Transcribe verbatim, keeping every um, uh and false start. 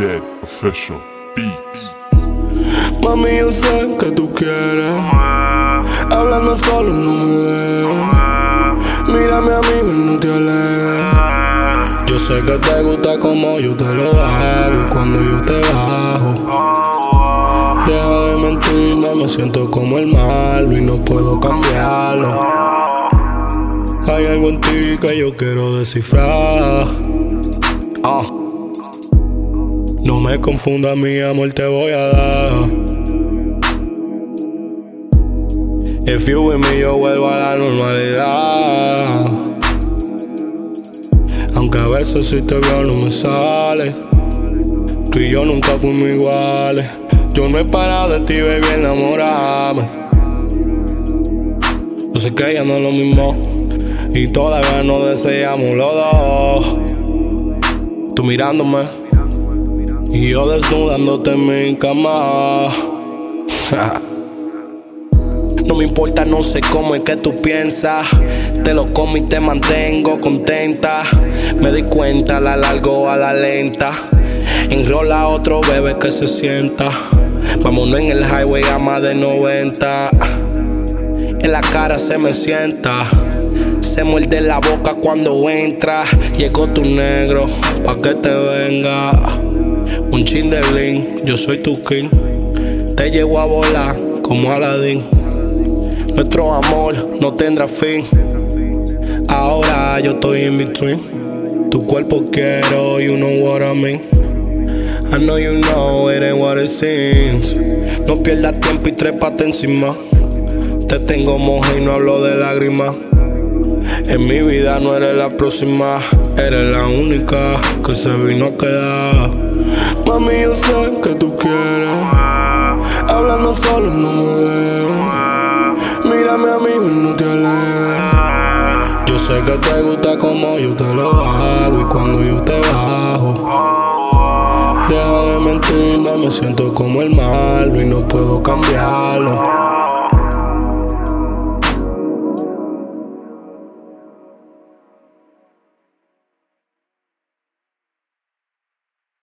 Jet Official Beats. Mami, yo sé que tú quieres. Hablando solo no me dejes. Mírame a mí, no te alejes. Yo sé que te gusta como yo te lo hago y cuando yo te bajo. Deja de mentirme, me siento como el malo y no puedo cambiarlo. Hay algo en ti que yo quiero descifrar. Ah. No me confunda, mi amor, te voy a dar. If you with me, yo vuelvo a la normalidad. Aunque a veces si te veo no me sale. Tú y yo nunca fuimos iguales. Yo no he parado de ti, baby, enamorarme. Yo sé que ella no es lo mismo y todavía no deseamos los dos. Tú mirándome y yo desnudándote en mi cama. No me importa, no sé cómo es que tú piensas. Te lo como y te mantengo contenta. Me di cuenta, la largo a la lenta. Enrola a otro bebé que se sienta. Vámonos en el highway a más de noventa. En la cara se me sienta. Se muerde la boca cuando entra. Llegó tu negro pa' que te venga. Un chin de lean, yo soy tu king. Te llevo a volar como Aladdin. Nuestro amor no tendrá fin. Ahora yo estoy in between. Tu cuerpo quiero, you know what I mean. I know you know it ain't what it seems. No pierdas tiempo y trépate encima. Te tengo moja y no hablo de lágrimas. En mi vida no eres la próxima. Eres la única que se vino a quedar. Mami, yo sé que tú quieres. Hablando solo no me dejes. Mírame a mí, no te alejes. Yo sé que te gusta como yo te lo hago y cuando yo te bajo. Deja de mentirme, me siento como el malo y no puedo cambiarlo.